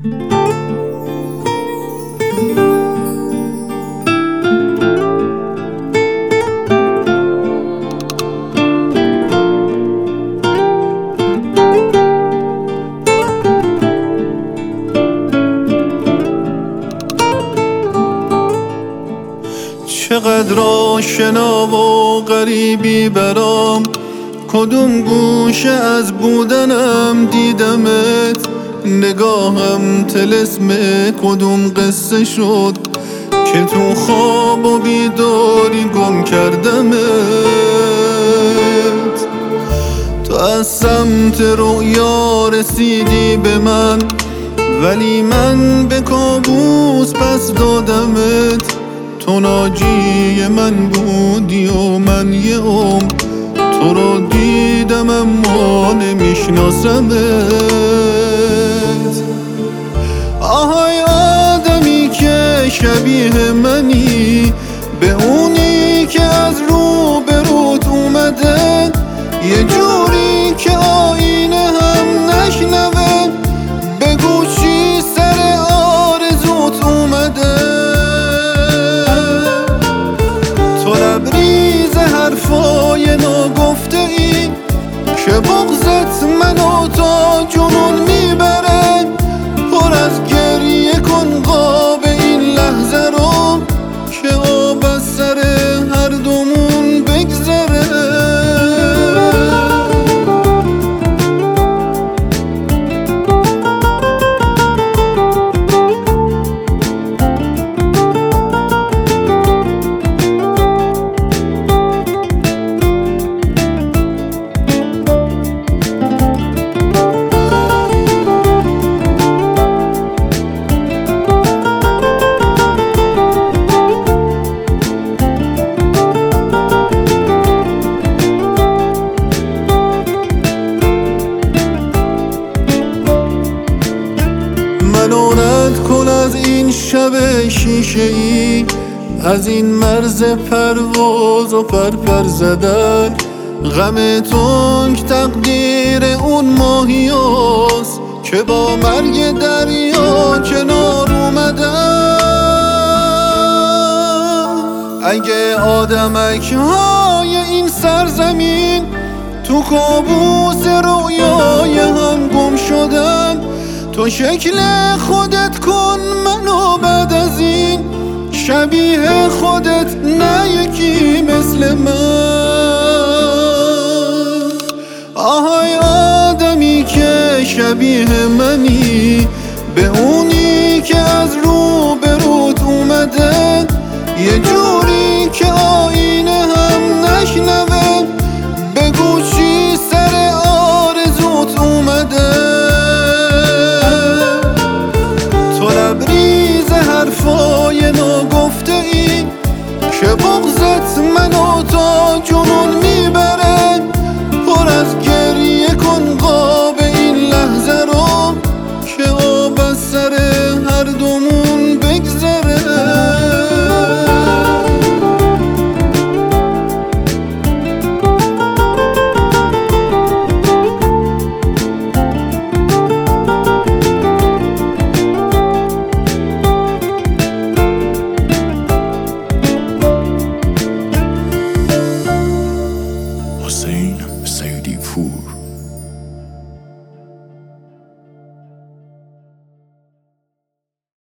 چقدر آشنا و غریبی برام، کدوم گوشه از بودنم دیدمت. نگاهم طلسم کدوم قصه شد که تو خواب و بیداری گم کردمت. تو از سمت رؤیا رسیدی به من، ولی من به کابوس پس دادمت. تو ناجی من بودی و من یه عمر تو رو دیدم اما نمیشناسمت. آهای آدمی که شبیه منی، به اونی که از رو به روت اومده، یه جوری که آینه هم نشنوه. بگو چی سر آرزوت اومده. تو لبریز حرفای ناگفته ای که بغضت منو تا جنون میبره. پر از گریه کن قاب این لحظه رو که آب از سر هر دومون بگذره. منو رد کن از این شب شیشه ای، از این مرز پرواز و پرپر زدن. غم تنگ تقدیر اون ماهیاست که با مرگ دریا کنار اومدن. اگه آدمک های این سرزمین تو کابوس رویای هم گم شدن، تو شکل خودت کن منو بعد از این شبیه خودت، نه یکی مثل من. آهای آدمی که شبیه منی، به اونی که از رو به روت اومده، یه جوری